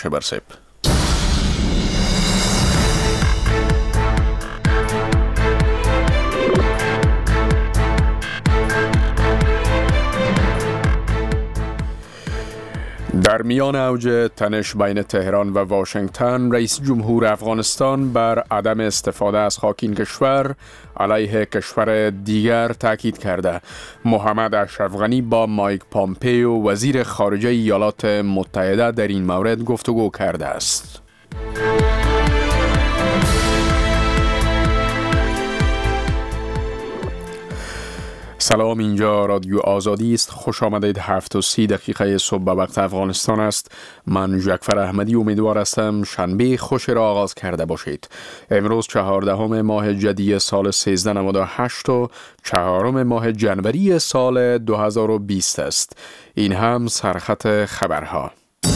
برسب. در میان اوج تنش بین تهران و واشنگتن، رئیس جمهور افغانستان بر عدم استفاده از خاک این کشور علیه کشور دیگر تاکید کرده. محمد اشرف غنی با مایک پامپئو وزیر خارجه ایالات متحده در این مورد گفتگو کرده است. سلام، اینجا رادیو آزادی است. خوش آمدید. 7:30 صبح به وقت افغانستان است. من جعفر احمدی امیدوار هستم شنبه خوش را آغاز کرده باشید. امروز 14 ماه جدی سال 1398 و 4 ماه جنوری سال 2020 است. این هم سرخط خبرها.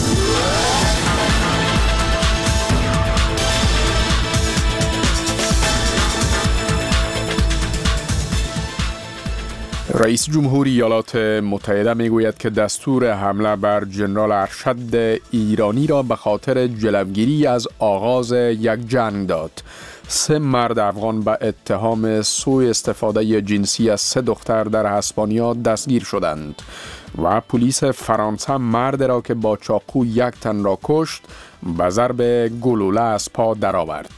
رئیس جمهور ایالات متحده میگوید که دستور حمله بر جنرال ارشد ایرانی را به خاطر جلوگیری از آغاز یک جنگ داد. 3 مرد افغان به اتهام سوء استفاده جنسی از 3 دختر در اسپانیا دستگیر شدند و پلیس فرانسه مرد را که با چاقو یک تن را کشت به ضرب گلوله از پا درآورد.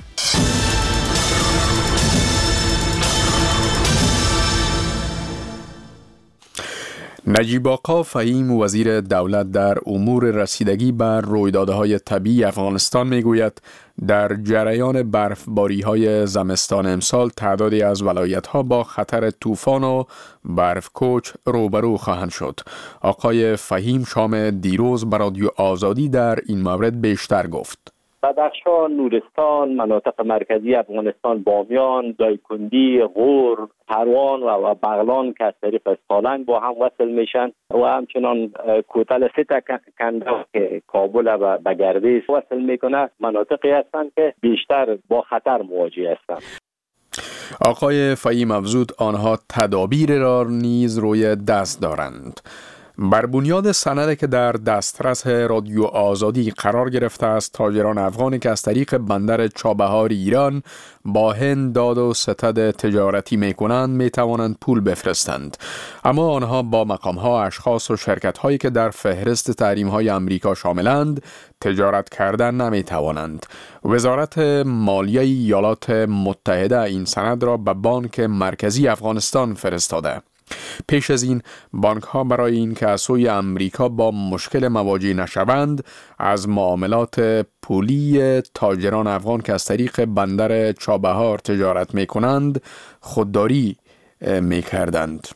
نجیب آقا فهیم وزیر دولت در امور رسیدگی بر رویدادهای طبیعی افغانستان میگوید در جریان برفباری‌های زمستان امسال تعدادی از ولایت‌ها با خطر طوفان و برفکوچ روبرو خواهند شد. آقای فهیم شام دیروز به رادیو آزادی در این مورد بیشتر گفت. بدخشان، نورستان، مناطق مرکزی افغانستان، بامیان، دایکندی، غور، پروان و بغلان که از طریق سالنگ با هم وصل میشن و همچنان کوتل سیتا کنده که کابل و به گردیز وصل میکنه، مناطقی هستند که بیشتر با خطر مواجه هستند. آقای فهیم افزود آنها تدابیر را نیز روی دست دارند. بر بنیاد سندی که در دسترس رادیو آزادی قرار گرفته است، تاجران افغانی که از طریق بندر چابهار ایران با هند داد و ستد تجارتی می کنند می توانند پول بفرستند، اما آنها با مقام‌ها، اشخاص و شرکت‌هایی که در فهرست تحریم‌های آمریکا شاملند تجارت کردن نمی توانند. وزارت مالیه ایالات متحده این سند را به بانک مرکزی افغانستان فرستاده. پیش از این بانک ها برای این که از سوی امریکا با مشکل مواجه نشوند از معاملات پولی تاجران افغان که از طریق بندر چابهار تجارت می کنند خودداری می کردند.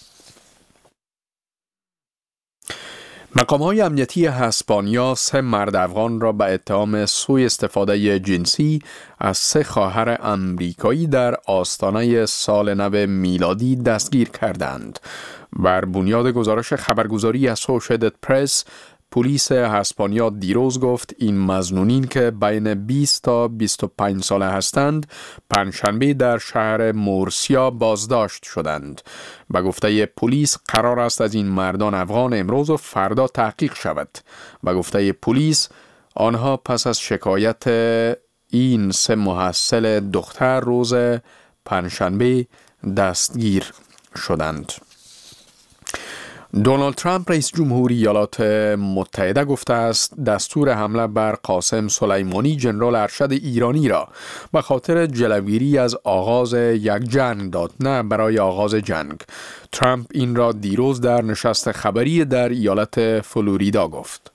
مقام‌های امنیتی اسپانیا 3 مرد افغان را به اتهام سوء استفاده جنسی از 3 خواهر امریکایی در آستانه سال نو میلادی دستگیر کردند. بر بنیاد گزارش خبرگزاری اسوشییتد پرس، پلیس اسپانیا دیروز گفت این مظنونین که بین 20 تا 25 ساله هستند پنجشنبه در شهر مورسیا بازداشت شدند. به گفته پلیس قرار است از این مردان افغان امروز و فردا تحقیق شود. به گفته پلیس آنها پس از شکایت این 3 محصل دختر روز پنجشنبه دستگیر شدند. دونالد ترامپ رئیس جمهور ایالات متحده گفته است دستور حمله بر قاسم سلیمانی ژنرال ارشد ایرانی را به خاطر جلوگیری از آغاز یک جنگ داد، نه برای آغاز جنگ. ترامپ این را دیروز در نشست خبری در ایالت فلوریدا گفت.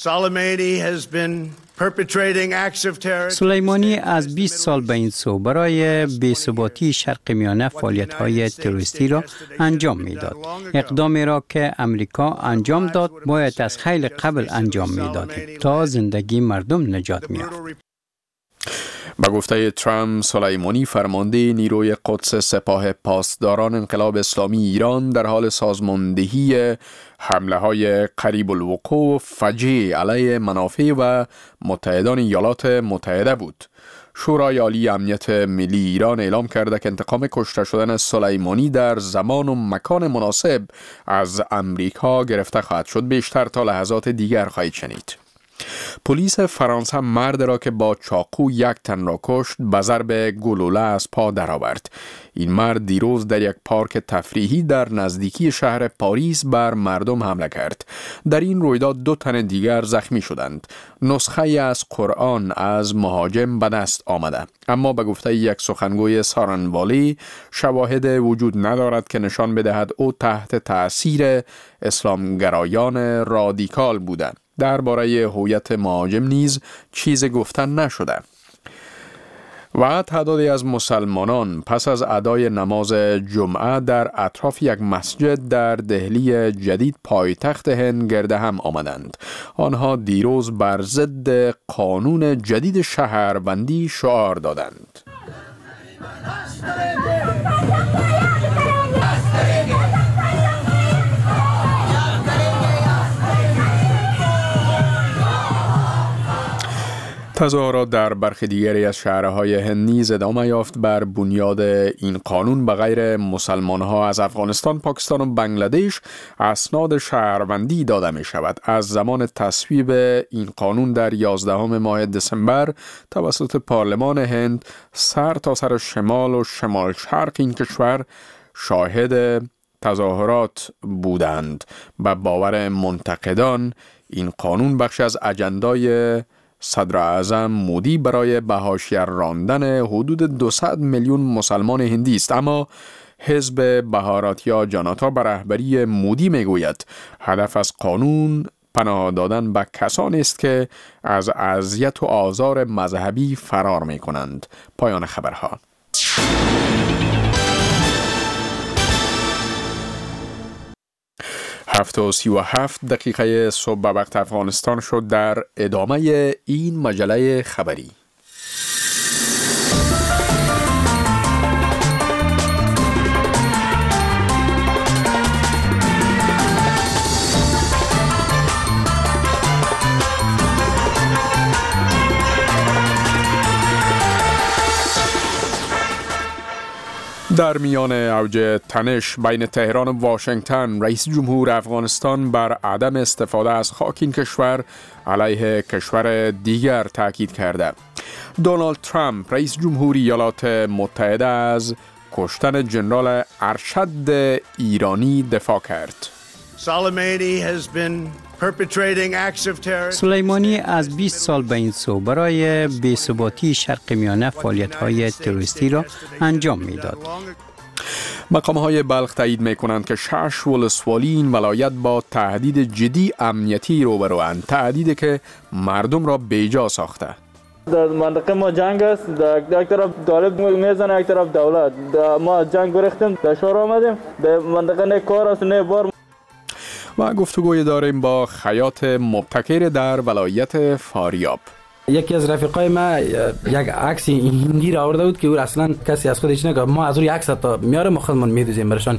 سلیمانی از 20 سال به این سو برای بی‌ثباتی شرق میانه فعالیت‌های تروریستی را انجام می‌داد. اقدامی را که امریکا انجام داد باید از خیلی قبل انجام می‌دادیم تا زندگی مردم نجات می‌یافت. به گفته ترامپ، سلیمانی فرمانده نیروی قدس سپاه پاسداران انقلاب اسلامی ایران در حال سازماندهی حمله‌های قریب الوقوع و فجیع علیه منافع و متحدان ایالات متحده بود. شورای عالی امنیت ملی ایران اعلام کرده که انتقام کشته شدن سلیمانی در زمان و مکان مناسب از امریکا گرفته خواهد شد. بیشتر تا لحظات دیگر خواهید شنید. پلیس فرانسه مرد را که با چاقو یک تن را کشت به ضرب گلوله از پا درآورد. این مرد دیروز در یک پارک تفریحی در نزدیکی شهر پاریس بر مردم حمله کرد. در این رویداد 2 تن دیگر زخمی شدند. نسخه از قرآن از مهاجم به دست آمده، اما به گفته یک سخنگوی سارنوالی شواهد وجود ندارد که نشان بدهد او تحت تأثیر اسلامگرایان رادیکال بوده. درباره هویت مهاجم نیز چیز گفتن نشده. و تعدادی از مسلمانان پس از ادای نماز جمعه در اطراف یک مسجد در دهلی جدید پایتخت هند گرد هم آمدند. آنها دیروز بر ضد قانون جدید شهروندی شعار دادند. تظاهرات در برخی دیگری از شهرهای هند نیز ادامه یافت. بر بنیاد این قانون به غیر مسلمان‌ها از افغانستان، پاکستان و بنگلادش اسناد شهروندی داده می شود. از زمان تصویب این قانون در 11 ماه دسامبر توسط پارلمان هند، سر تا سر شمال و شمال شرق این کشور شاهد تظاهرات بودند. به باور منتقدان این قانون بخش از اجندای صدر اعظم مودی برای به حاشیه راندن حدود 200 میلیون مسلمان هندی است، اما حزب بهاراتیا جاناتا به رهبری مودی میگوید هدف از قانون پناه دادن به کسانی است که از اذیت و آزار مذهبی فرار میکنند. پایان خبرها. 7:37 صبح به وقت افغانستان شد. در ادامه این مجله خبری در میان اوج تنش بین تهران و واشنگتن، رئیس جمهور افغانستان بر عدم استفاده از خاک این کشور علیه کشور دیگر تاکید کرده. دونالد ترامپ رئیس جمهوری ایالات متحده از کشتن جنرال ارشد ایرانی دفاع کرد. سلیمانی از 20 سال به این سو برای بی‌ثباتی شرق میانه فعالیت‌های تروریستی را انجام می‌داد. مقام‌های بلخ تایید می‌کنند که 6 ولسوالی این ولایت با تهدید جدی امنیتی روبروند، تهدیدی که مردم را بیجا ساخته. در منطقه ما جنگ است، در یک طرف طالب میزنه، یک طرف دولت. ما جنگ گرفتیم، در شهر آمدیم، در منطقه نه کار است نه بار. و گفتگوی داریم با خیاط مبتکر در ولایت فاریاب. یکی از رفیقای ما یک عکس هندی را آورده بود که او اصلا کسی از خودش نگه، ما از روی عکس تا میاره ما خودمون میدوزیم برشان.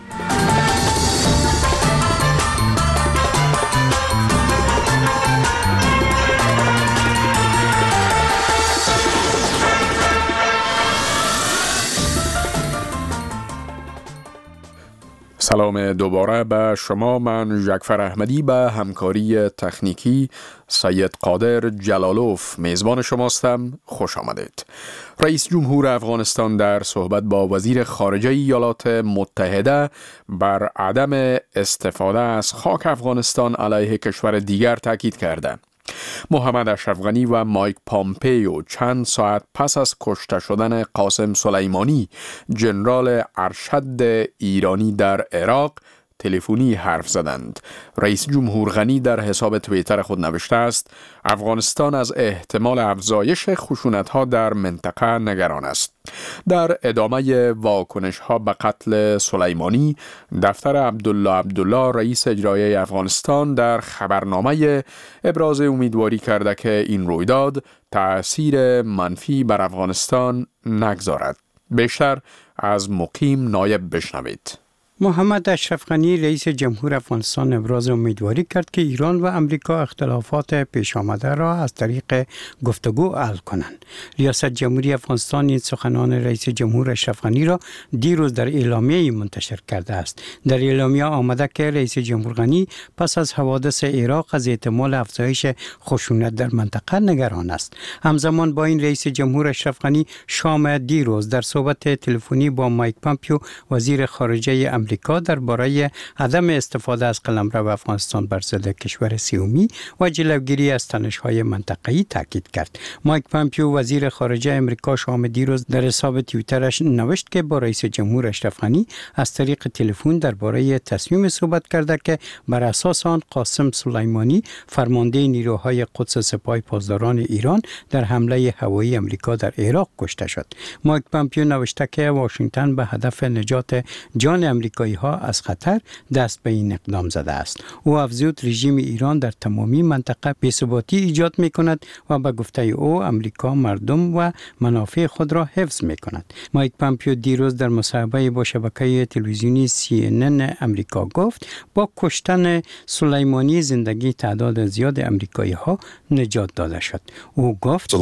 سلام دوباره به شما. من جعفر احمدی به همکاری تکنیکی سید قادر جلالوف میزبان شماستم. خوش آمدید. رئیس جمهور افغانستان در صحبت با وزیر خارجه ایالات متحده بر عدم استفاده از خاک افغانستان علیه کشور دیگر تاکید کرده. محمد اشرف غنی و مایک پامپیو چند ساعت پس از کشته شدن قاسم سلیمانی جنرال ارشد ایرانی در عراق تلفنی حرف زدند. رئیس جمهور غنی در حساب توییتر خود نوشته است افغانستان از احتمال افزایش خشونت‌ها در منطقه نگران است. در ادامه واکنش‌ها به قتل سلیمانی، دفتر عبدالله رئیس اجرایی افغانستان در خبرنامه ابراز امیدواری کرده که این رویداد تأثیر منفی بر افغانستان نگذارد. بیشتر از مقیم نایب بشنوید. محمد اشرف غنی رئیس جمهور افغانستان ابراز امیدواری کرد که ایران و امریکا اختلافات پیش آمده را از طریق گفتگو حل کنند. ریاست جمهوری افغانستان این سخنان رئیس جمهور اشرف غنی را دیروز در اعلامیه منتشر کرده است. در اعلامیه آمده که رئیس جمهور غنی پس از حوادث عراق از احتمال افزایش خشونت در منطقه نگران است. همزمان با این رئیس جمهور اشرف غنی شام دیروز در صحبت تلفنی با مایک پامپیو وزیر خارجه امریکا درباره عدم استفاده از قلمرو افغانستان بر ضد کشور سومی و جلوگیری از تنش‌های منطقه‌ای تاکید کرد. مایک پامپیو وزیر خارجه امریکا شام دیروز در حساب توییترش نوشت که با رئیس جمهور اشرف غنی از طریق تلفن درباره تصمیم صحبت کرده که بر اساس آن قاسم سلیمانی فرمانده نیروهای قدس سپاه پاسداران ایران در حمله هوایی امریکا در عراق کشته شد. مایک پامپیو نوشته که واشنگتن به هدف نجات جان امریکایی ها از خطر دست به این اقدام زده است. او افزود رژیم ایران در تمامی منطقه بی‌ثباتی ایجاد می کند و به گفته او امریکا مردم و منافع خود را حفظ می کند. مایک پامپیو دیروز در مصاحبه با شبکه تلویزیونی CNN امریکا گفت با کشتن سلیمانی زندگی تعداد زیاد امریکایی ها نجات داده شد. او گفت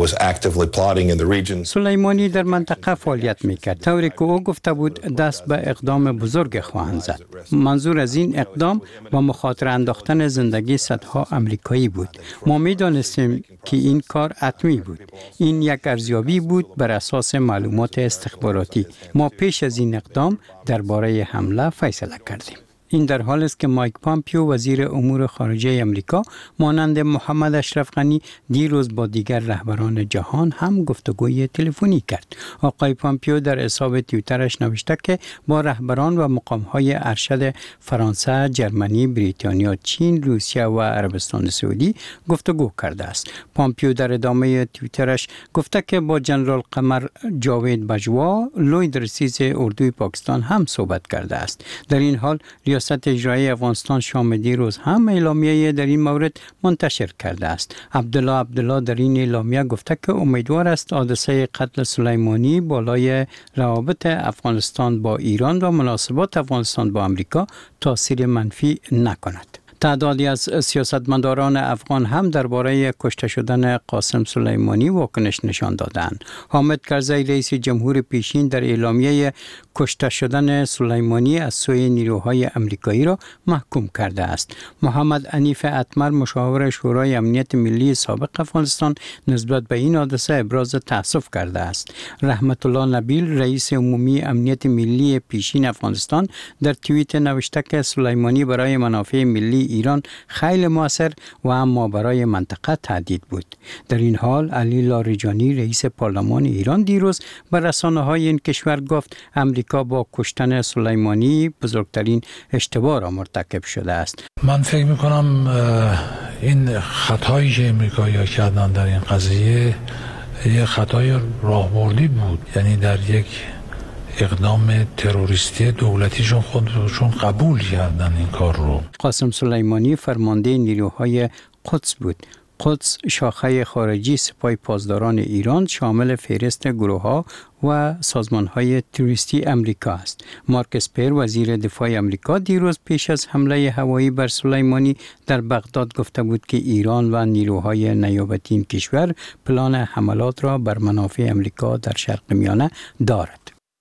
سلیمانی در منطقه فعالیت می کرد طوری که او گفته بود دست به اقدام بزرگ خواهند زد. منظور از این اقدام با مخاطره انداختن زندگی صدها امریکایی بود. ما می دانستیم که این کار حتمی بود. این یک ارزیابی بود بر اساس معلومات استخباراتی. ما پیش از این اقدام درباره حمله فیصله کردیم. این در حال است که مایک پامپیو وزیر امور خارجه امریکا مانند محمد اشرف غنی دیروز با دیگر رهبران جهان هم گفتگوی تلفنی کرد. آقای پامپیو در حساب توییترش نوشته که با رهبران و مقام‌های ارشد فرانسه، جرمنی، بریتانیا، چین، روسیه و عربستان سعودی گفتگو کرده است. پامپیو در ادامه توییترش گفته که با جنرال قمر جاوید بجوا لوی درسیز اردوی پاکستان هم صحبت کرده است. در این حال ریاست اجرایی افغانستان شام دیروز هم اعلامیه در این مورد منتشر کرده است. عبدالله در این اعلامیه گفته که امیدوار است حادثه قتل سلیمانی بالای روابط افغانستان با ایران و مناسبات افغانستان با امریکا تاثیر منفی نکند. تعدادی از سیاستمداران افغان هم درباره کشته شدن قاسم سلیمانی واکنش نشان دادند. حامد کرزی رئیس جمهور پیشین در اعلامیه کشته شدن سلیمانی از سوی نیروهای امریکایی را محکوم کرده است. محمد حنیف اتمر مشاور شورای امنیت ملی سابق افغانستان نسبت به این حادثه ابراز تأسف کرده است. رحمت الله نبیل رئیس عمومی امنیت ملی پیشین افغانستان در توییت نوشته که سلیمانی برای منافع ملی ایران خیلی موثر و اما برای منطقه تهدید بود. در این حال علی لاریجانی رئیس پارلمان ایران دیروز به رسانه‌های این کشور گفت امریکا با کشتن سلیمانی بزرگترین اشتباه را مرتکب شده است. من فکر می‌کنم این خطایی که امریکایی‌ها کردن در این قضیه یک خطای راهبردی بود، یعنی در یک اقدام تروریستی دولتیشون خودشون قبول کردن این کار رو. قاسم سلیمانی فرمانده نیروهای قدس بود. قدس شاخه خارجی سپاه پاسداران ایران شامل فهرست گروه‌ها و سازمان‌های تروریستی امریکا است. مارک اسپر وزیر دفاع امریکا دیروز پیش از حمله هوایی بر سلیمانی در بغداد گفته بود که ایران و نیروهای نیابتی این کشور پلان حملات را بر منافع امریکا در شرق میانه دارد.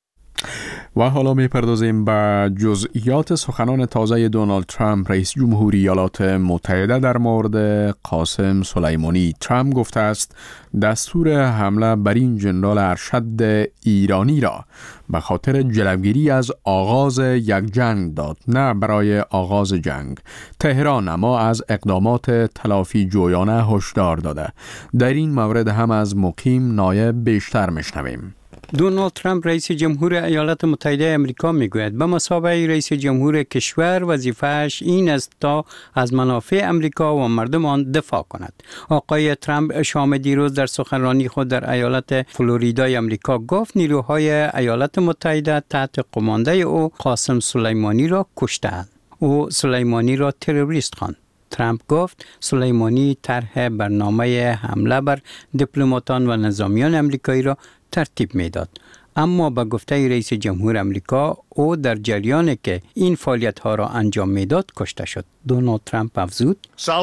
و حالا می‌پردازیم به جزئیات سخنان تازه دونالد ترامپ رئیس جمهوری ایالات متحده در مورد قاسم سلیمانی. ترامپ گفته است دستور حمله بر این جنرال ارشد ایرانی را به خاطر جلوگیری از آغاز یک جنگ داد، نه برای آغاز جنگ. تهران اما از اقدامات تلافی جویانه هشدار داده. در این مورد هم از مقیم نایب بیشتر میشنویم. دونالد ترامپ رئیس جمهور ایالات متحده آمریکا میگوید به مثابه رئیس جمهور کشور وظیفه‌اش این است تا از منافع آمریکا و مردم آن دفاع کند. آقای ترامپ شام دیروز در سخنرانی خود در ایالت فلوریدای آمریکا گفت نیروهای ایالات متحده تحت قمانده او قاسم سلیمانی را کشتند. او سلیمانی را تروریست خواند. ترامپ گفت سلیمانی طرح برنامه حمله بر دیپلماتان و نظامیان آمریکایی را ترتیب میداد. اما به گفته رئیس جمهور امریکا او در جریانی که این فعالیت ها را انجام میداد کشته شد. دونالد ترامپ افزود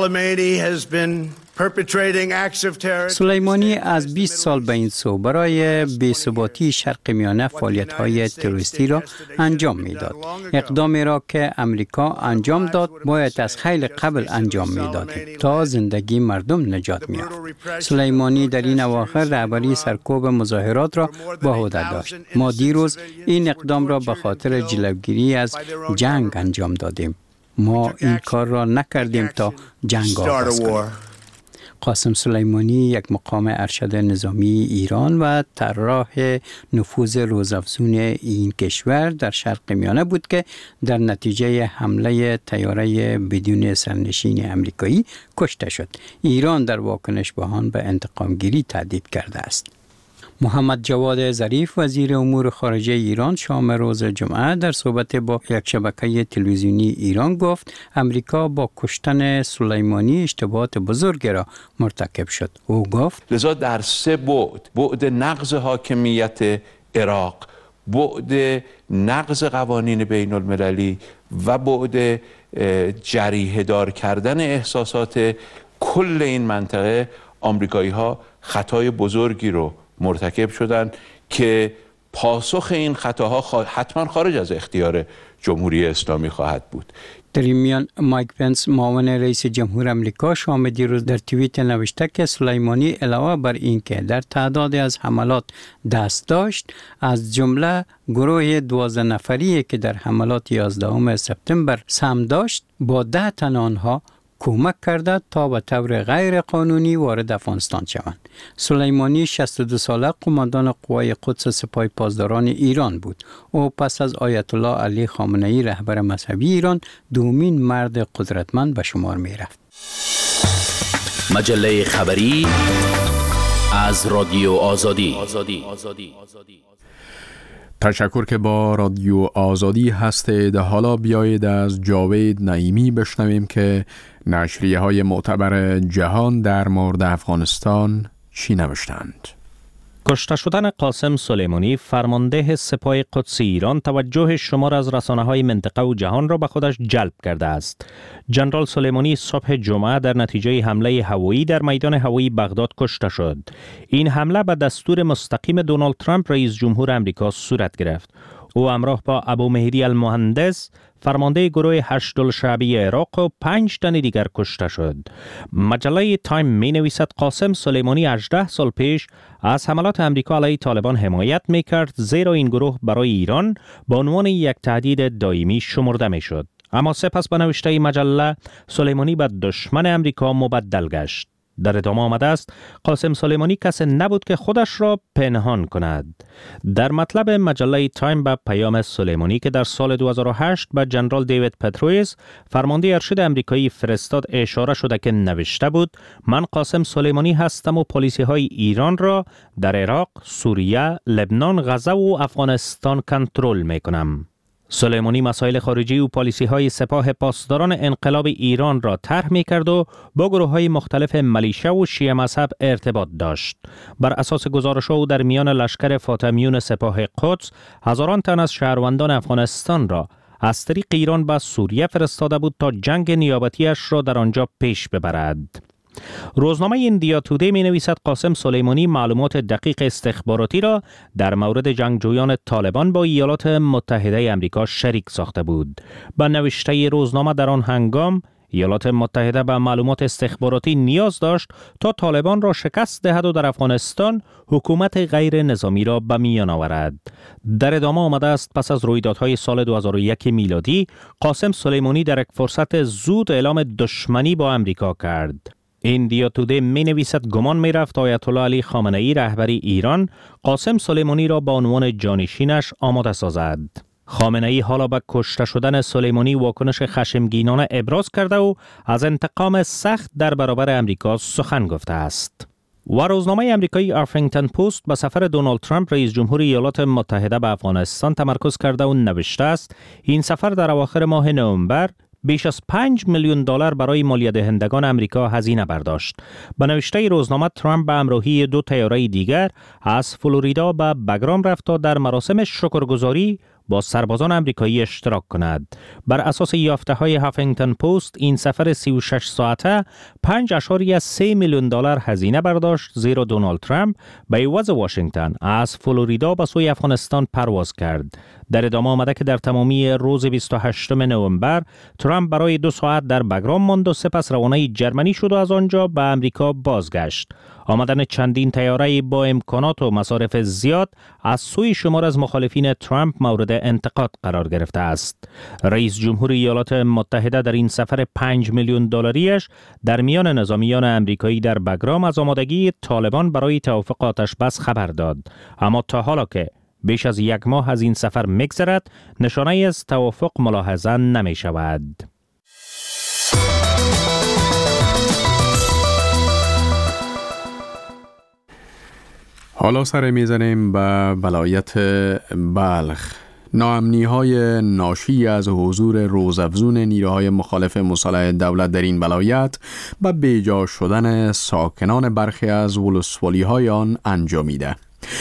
سلیمانی از 20 سال به این سو برای بی‌ثباتی شرق میانه فعالیت های تروریستی را انجام میداد. اقدامی را که امریکا انجام داد باید از خیلی قبل انجام میدادیم تا زندگی مردم نجات می‌یافت. سلیمانی در این اواخر رهبری سرکوب مظاهرات را به عهده داشت. ما دیروز این اقدام را به خاطر جلوگیری از جنگ انجام دادیم. ما این کار را نکردیم تا جنگ آغاز کنیم. قاسم سلیمانی یک مقام ارشد نظامی ایران و طراح نفوذ روزافزون این کشور در شرق میانه بود که در نتیجه حمله طیاره بدون سرنشین امریکایی کشته شد. ایران در واکنش به آن به انتقامگیری تهدید کرده است. محمد جواد ظریف وزیر امور خارجه ایران شام روز جمعه در صحبت با یک شبکه تلویزیونی ایران گفت امریکا با کشتن سلیمانی اشتباهات بزرگی را مرتکب شد. او گفت لذا در 3 بعد نقض حاکمیت عراق، بعد نقض قوانین بین المللی و بعد جریحه دار کردن احساسات کل این منطقه، آمریکایی ها خطای بزرگی رو مرتکب شدن که پاسخ این خطاها حتما خارج از اختیار جمهوری اسلامی خواهد بود. در این میان مایک پنس معاون رئیس جمهور امریکا شام دیروز در توییت نوشته که سلیمانی علاوه بر این که در تعداد از حملات دست داشت، از جمله گروه 12 نفری که در حملات 11 سپتامبر سهم داشت با 10 تن آنها کمک کرده تا به طور غیر قانونی وارد افغانستان شوند. سلیمانی 62 ساله قماندان قوای قدس سپاه پاسداران ایران بود. او پس از آیت الله علی خامنه ای رهبر مذهبی ایران دومین مرد قدرتمند به شمار می رفت. مجله خبری از رادیو آزادی. تشکر که با رادیو آزادی هستید. حالا بیایید از جاوید نعیمی بشنویم که نشریه های معتبر جهان در مورد افغانستان چی نوشتند. کشته شدن قاسم سلیمانی فرمانده سپاه قدس ایران توجه شمار از رسانه‌های منطقه و جهان را به خودش جلب کرده است. جنرال سلیمانی صبح جمعه در نتیجه حمله هوایی در میدان هوایی بغداد کشته شد. این حمله به دستور مستقیم دونالد ترامپ رئیس جمهور آمریکا صورت گرفت. او همراه با ابو مهدی المهندس فرمانده گروه هشت‌الشعبی عراق و 5 تن دیگر کشته شد. مجله تایم می نویسد قاسم سلیمانی 18 سال پیش از حملات امریکا علیه طالبان حمایت می کرد، زیرا این گروه برای ایران به عنوان یک تهدید دائمی شمرده می شد. اما سپس به نوشته مجله سلیمانی به دشمن امریکا مبدل گشت. در ادامه آمده است قاسم سلیمانی کسی نبود که خودش را پنهان کند. در مطلب مجله تایم به پیام سلیمانی که در سال 2008 به جنرال دیوید پترویس فرمانده ارشد آمریکایی فرستاد اشاره شده که نوشته بود من قاسم سلیمانی هستم و پلیسی های ایران را در عراق، سوریه، لبنان، غزه و افغانستان کنترل می کنم. سلیمانی مسائل خارجی و پالیسی‌های سپاه پاسداران انقلاب ایران را طرح می‌کرد و با گروه‌های مختلف ملیشه و شیعه مذهب ارتباط داشت. بر اساس گزارش‌ها او در میان لشکر فاطمیون سپاه قدس هزاران تن از شهروندان افغانستان را از طریق ایران به سوریه فرستاده بود تا جنگ نیابتیش را در آنجا پیش ببرد. روزنامه ایندیا تودی می نویسد قاسم سلیمانی معلومات دقیق استخباراتی را در مورد جنگجویان طالبان با ایالات متحده آمریکا شریک ساخته بود. با نوشته روزنامه در آن هنگام ایالات متحده به معلومات استخباراتی نیاز داشت تا طالبان را شکست دهد و در افغانستان حکومت غیر نظامی را به میان آورد. در ادامه آمده است پس از رویدادهای سال 2001 میلادی قاسم سلیمانی در یک فرصت زود اعلام دشمنی با آمریکا کرد. ایندیا تودی می نویسد گمان می رفت آیت الله علی خامنه ای رهبری ایران قاسم سلیمانی را با عنوان جانشینش آماده سازد. خامنه ای حالا به کشته شدن سلیمانی واکنش خشمگینانه ابراز کرده و از انتقام سخت در برابر امریکا سخن گفته است. و روزنامه آمریکایی افرینگتن پست به سفر دونالد ترامپ رئیس جمهور ایالات متحده به افغانستان تمرکز کرده و نوشته است این سفر در اواخر ماه نوامبر بیش از 5 میلیون دلار برای مالیات دهندگان امریکا هزینه برداشت. به نوشته روزنامه، ترامپ به همراهی 2 طیاره دیگر از فلوریدا به بگرام رفت تا در مراسم شکرگزاری با سربازان امریکایی اشتراک کند. بر اساس یافته‌های هافینگتن پست، این سفر 36 ساعته 5.3 میلیون دلار هزینه برداشت، زیرا دونالد ترامپ به عوض واشنگتن از فلوریدا به سوی افغانستان پرواز کرد. در ادامه آمده که در تمامی روز 28 نوامبر ترامپ برای 2 ساعت در بگرام ماند و سپس روانه جرمنی شد و از آنجا به امریکا بازگشت. آمدن چندین طیاره با امکانات و مصارف زیاد از سوی شمار از مخالفین ترامپ مورد انتقاد قرار گرفته است. رئیس جمهور ایالات متحده در این سفر 5 میلیون دلاریش در میان نظامیان امریکایی در بگرام از آمادگی طالبان برای توافق آتش بس خبر داد، اما تا حالا که بیش از 1 ماه از این سفر می‌گذرد، نشانه از توافق ملاحظه نمی شود. حالا سر میزنیم به ولایت بلخ. ناامنی‌های ناشی از حضور روزافزون نیروهای مخالف مسلح دولت در این ولایت و بیجا شدن ساکنان برخی از ولسوالی‌های آن انجامیده.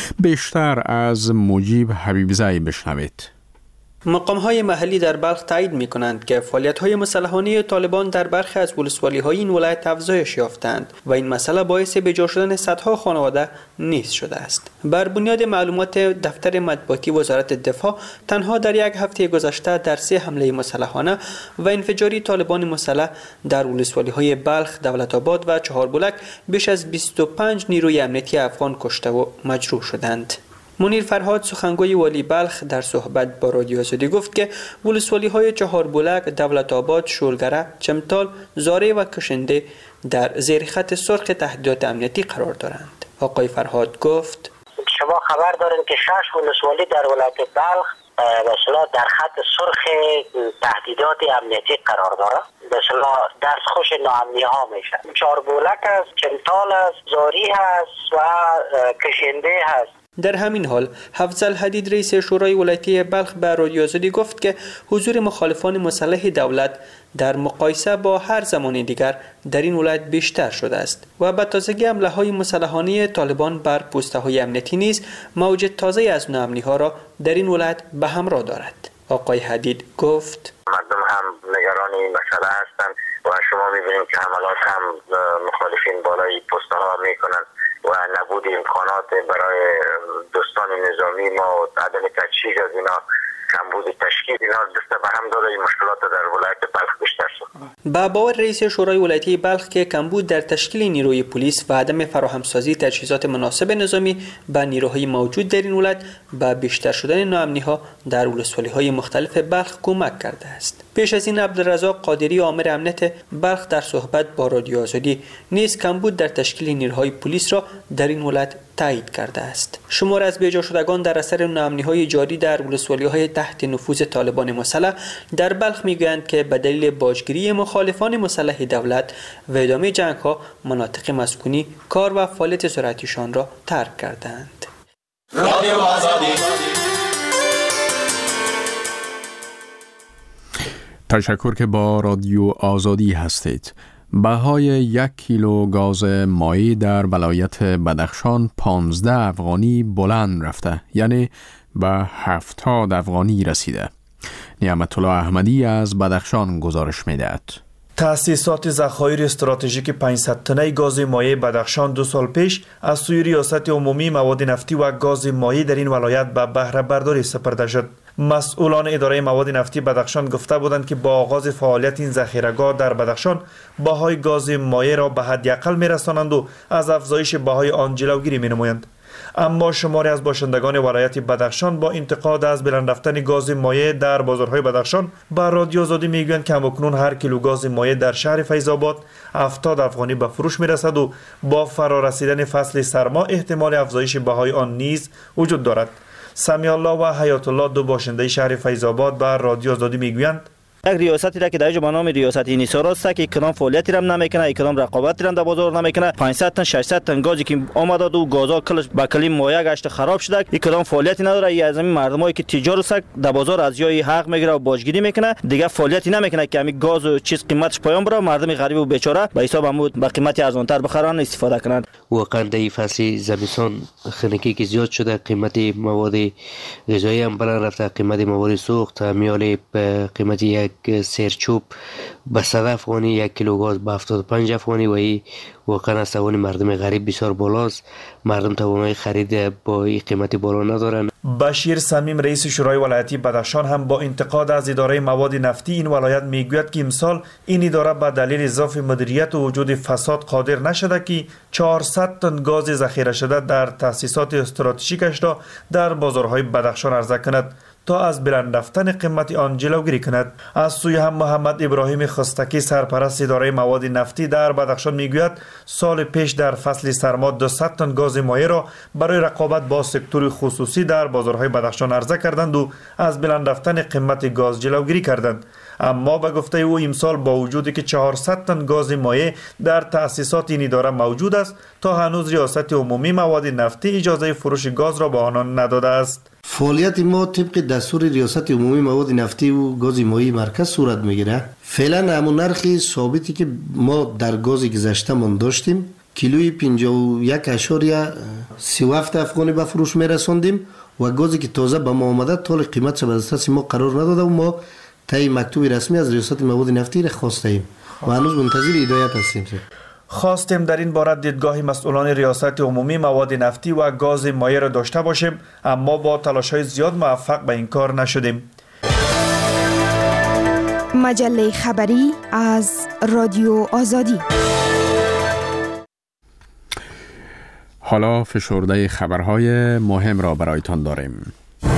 بیشتر از مجیب حبیبزئی بشنوید. مقام‌های محلی در بلخ تایید می‌کنند که فعالیت‌های مسلحانه طالبان در برخی از ولسوالی‌های این ولایت افزایش یافتند و این مسئله باعث بجا شدن صدها خانواده نیز شده است. بر بنیاد معلومات دفتر مطبوعاتی وزارت دفاع، تنها در 1 هفته گذشته در 3 حمله مسلحانه و انفجاری طالبان مسلح در ولسوالی‌های بلخ، دولت‌آباد و چهاربلک بیش از 25 نیروی امنیتی افغان کشته و مجروح شدند. منیر فرهاد، سخنگوی والی بلخ، در صحبت با رادیو آزادی گفت که ولسوالی‌های چهاربلک، دولت‌آباد، شولگره، چمتال، زاره و کشنده در زیر خط سرخ تهدیدات امنیتی قرار دارند. آقای فرهاد گفت: شما خبر دارین که 6 ولسوالی در ولایت بلخ به اصطلاح در خط سرخ تهدیدات امنیتی قرار داره. به اصطلاح دستخوش ناامنی‌ها میشن. چهاربلک است، چمتال است، زاری هست و کشنده هست. در همین حال، افضل حدید، رئیس شورای ولایتی بلخ، به رادیو آزادی گفت که حضور مخالفان مسلح دولت در مقایسه با هر زمان دیگر در این ولایت بیشتر شده است و به تازگی حمله‌های مسلحانه طالبان بر پوسته‌های امنیتی نیز موج تازه از ناامنی‌ها را در این ولایت به همراه دارد. آقای حدید گفت: مردم هم نگران این مسئله هستند و شما می‌بینید که حملات هم مخالفین بالای پست‌ها می‌کنند و نبود امکانات برای دوستان نظامی ما و عدم تجهیز از اینا، کمبود تشکیل اینا دست به هم داره، این مشکلات در ولایت بلخ بیشتر شد. با باور رئیس شورای ولایتی بلخ که کمبود در تشکیل نیروی پلیس و عدم فراهمسازی تجهیزات مناسب نظامی به نیروهای موجود در این ولایت به بیشتر شدن ناامنی‌ها در ولسوالی‌های مختلف بلخ کمک کرده است. پیش از این عبدالرزاق قادری، آمر امنیت بلخ، در صحبت با رادیو آزادی نیز کمبود در تشکیل نیروهای پلیس را در این ولایت تایید کرده است. شمار از بیجا شدگان در اثر ناامنی‌های جاری در ولسوالی‌های تحت نفوذ طالبان مسلح در بلخ میگویند که به دلیل باجگیری مخالفان مسلح دولت و ادامه جنگ‌ها، مناطق مسکونی کار و فعالیت زراعتیشان را ترک کردند. رادیو آزادی. تشکر که با رادیو آزادی هستید. بهای 1 کیلو گاز مایع در ولایت بدخشان 15 افغانی بلند رفته، یعنی به 70 افغانی رسیده. نعمت الله احمدی از بدخشان گزارش می‌دهد. تأسیسات ذخایر استراتژیک 500 تنه گاز مایع بدخشان 2 سال پیش از سوی ریاست عمومی مواد نفتی و گاز مایع در این ولایت به بهره برداری سپرده شد. مسئولان اداره مواد نفتی بدخشان گفته بودند که با آغاز فعالیت این ذخیره‌گاه در بدخشان بهای گاز مایع را به حداقل می‌رسانند و از افزایش بهای آن جلوگیری می‌نمایند. اما شماری از باشندگان ولایت بدخشان با انتقاد از بلند رفتن گاز مایع در بازارهای بدخشان بر رادیو آزادی میگویند که همکنون هر کیلو گاز مایع در شهر فیض‌آباد 70 افغانی به فروش میرسد و با فرارسیدن فصل سرما احتمال افزایش بهای آن نیز وجود دارد. سمیع الله و حیات الله، 2 باشنده شهر فیض‌آباد، بر رادیو آزادی میگویند: یک ریاستی را که در به نام ریاست انحصار است که کدام فعالیتی را نمیکنه، کدام رقابتی را در بازار نمیکنه. 500 تن 600 تن گازی که آمده و گازا کلش با کلیم مایع گشت خراب شده، این کدام فعالیتی نداره. ای از این مردمایی که تجار است در بازار از جای حق میگیره و باجگیری میکنه، دیگه فعالیتی نمیکنه که همین گاز و چیز قیمتش پایان بره، مردم غریب و بیچاره به حساب عمود با قیمت ارزان‌تر بخرن استفاده کنند. واقعا در فصل زمستان خنکی که زیاد شده، قیمت مواد غذایی هم بالا رفته، قیمت مواد سوخت میاله قیمت یک سرچوب به 100 افغانی، یک کیلو گاز به 75 افغانی و این واقعا از توان مردم غریب بسیار بالاست. مردم توانایی خرید با این قیمت بالا ندارن. بشیر سمیم رئیس شورای ولایتی بدخشان هم با انتقاد از اداره مواد نفتی این ولایت میگوید که امسال این اداره به دلیل ضعف مدیریت و وجود فساد قادر نشده که 400 تن گاز ذخیره شده در تأسیسات استراتژیکش را در بازارهای بدخشان عرضه کند تا از بلند رفتن قیمت آن جلوگیری کند. از سوی هم محمد ابراهیم خستکی سرپرست اداره مواد نفتی در بدخشان میگوید سال پیش در فصل سرما 200 تن گاز مایع را برای رقابت با سکتور خصوصی در بازارهای بدخشان عرضه کردند و از بلند رفتن قیمت گاز جلوگیری کردند. اما به گفته او امسال با وجودی که 400 تن گاز مایع در تأسیسات این اداره موجود است، تا هنوز ریاست عمومی مواد نفتی اجازه فروش گاز را به آنان نداده است. فعالیت ما طبق دستور ریاست عمومی مواد نفتی و گاز مایع مرکز صورت میگیره. فعلا همون نرخ ثابتی که ما در گاز گذشته من داشتیم، کیلوی 51.37 افغانی به فروش میرساندیم و گازی که تازه به ما آمده طول قیمتش به دست ما قرار نداده و ما طی مکتوب رسمی از ریاست مواد نفتی را خواسته ایم و هنوز منتظر هدایت هستیم. خواستیم در این باره دیدگاه مسئولان ریاست عمومی مواد نفتی و گاز مایع را داشته باشیم، اما با تلاش‌های زیاد موفق به این کار نشدیم. مجله خبری از رادیو آزادی. حالا فشرده خبرهای مهم را برایتان داریم.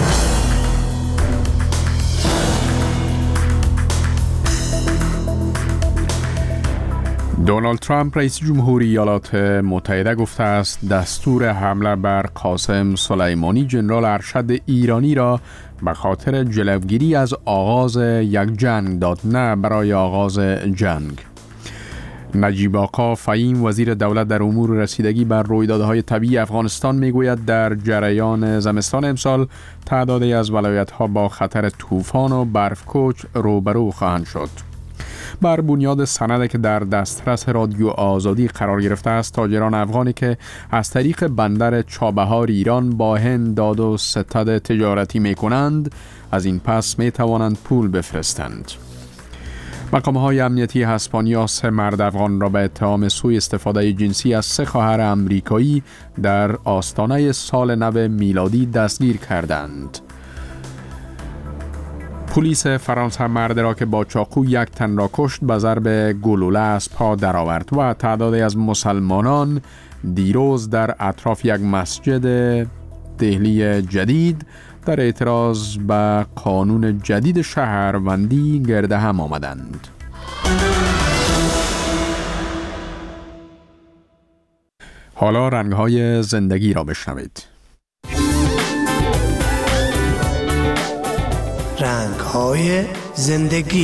دونالد ترامپ رئیس جمهوری ایالات متحده گفته است دستور حمله بر قاسم سلیمانی ژنرال ارشد ایرانی را به خاطر جلوگیری از آغاز یک جنگ داد، نه برای آغاز جنگ. نجیب آقا فهیم وزیر دولت در امور رسیدگی بر رویدادهای طبیعی افغانستان میگوید در جریان زمستان امسال تعدادی از ولایت‌ها با خطر طوفان و برفکوچ روبرو خواهند شد. بر بنیاد سندی که در دسترس رادیو آزادی قرار گرفته است، تاجران افغانی که از طریق بندر چابهار ایران با هند داد و ستد تجارتی می کنند، از این پس می توانند پول بفرستند. مقام‌های امنیتی اسپانیا 3 مرد افغان را به اتهام سوء استفاده جنسی از 3 خواهر آمریکایی در آستانه سال نو میلادی دستگیر کردند. پلیس فرانسه مرد را که با چاقو 1 تن را کشت به ضرب گلوله از پا درآورد و تعدادی از مسلمانان دیروز در اطراف یک مسجد دهلی جدید در اعتراض به قانون جدید شهروندی گرد هم آمدند. حالا رنگ‌های زندگی را بشنوید. رنگ‌های زندگی.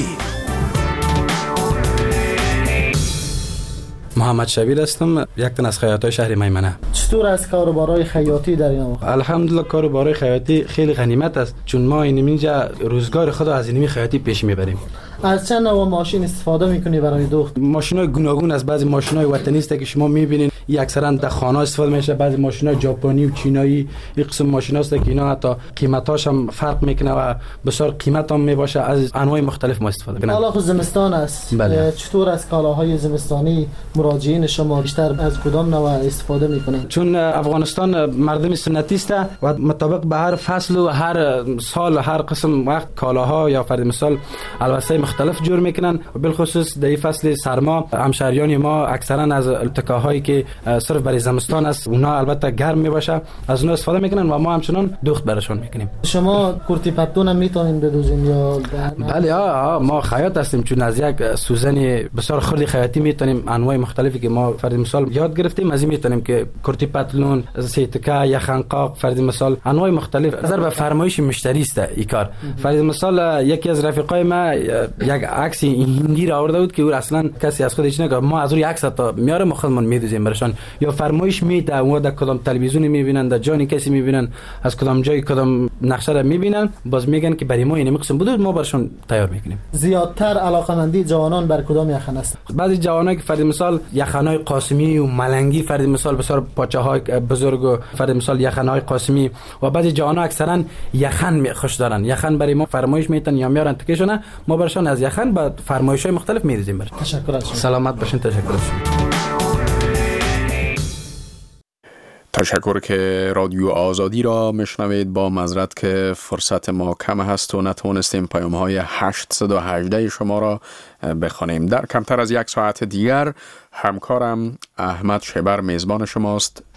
محمد شبیر هستم، یک تن از خیاطای شهر میمنه. چطور از کاروبارهای خیاطی در این وقت؟ الحمدلله کاروبارهای خیاطی خیلی غنیمت است، چون ما اینجا روزگار خود از اینمی خیاطی پیش میبریم. از چند نوع ماشین استفاده میکنی برای دوخت؟ ماشینای گوناگون از بعضی ماشینای وطنی است که شما میبینین اکثرا در خانه استفاده میشه، بعضی ماشینای ژاپنی و چینایی. این قسم ماشیناست که اینا حتی قیمتاش هم فرق میکنه و بسیار قیمت هم میباشه. از انواع مختلف ما استفاده میکنیم. حالا زمستان است. بله. چطور از کالاهای زمستانی مراجعین شما بیشتر از کدام نوع استفاده میکنن؟ چون افغانستان مردم سنتی است و مطابق به هر فصل و هر سال هر قسم وقت کالاها یا فرض مثال البسه مختلف جور میکنن و بالخصوص در فصل سرما همشهریان ما اکثرا از التکاهایی که صرف برای زمستان است اونا البته گرم میباشه از اونها استفاده میکنن و ما همچنان دوخت براشون میکنیم. شما کورتی پتلون هم میتونین بدوزین یا؟ بله ما خیاط هستیم، چون از یک سوزن بسیار خردی خیاطی میتونیم انواع مختلفی که ما فرض مثال یاد گرفتیم از این میتونیم که کورتی پتلون، سیتکا یا خنقاق فرض مثال انواع مختلف نظر به فرمایش مشتری است این کار. فرض مثال یکی از رفیقای ما یک عکس هندی را آورده بود که او اصلا کسی از خودش نگه، ما از روی عکس تا میاره ما خودمون میدوزیم برشان، یا فرمایش میده اون در کدام تلویزیونی میبینن، در جانی کسی میبینن، از کدام جای کدام نقشه را میبینن، باز میگن که برای ما این قسم بود، ما برشان تیار میکنیم. زیادتر علاقمندی جوانان بر کدام یخن است؟ بعضی جوانایی که فرض مثال یخنای قاسمی و ملنگی فرض مثال بسیار پاچه‌های بزرگ و فرض مثال یخنای قاسمی و بعضی جوانان اکثرا یخن خوش دارن، یخن برای ما فرمایش میتن یا میارن تکشونه، ما برشان از یخن با فرمایش‌های مختلف می‌ریزیم. تشکر از شما. سلامت باشین. تشکر از شما. تشکر که رادیو آزادی را میشنوید. با معذرت که فرصت ما کم هست و نتونستیم پیام‌های 818 شما را بخوانیم. در کمتر از یک ساعت دیگر همکارم احمد شبر میزبان شماست.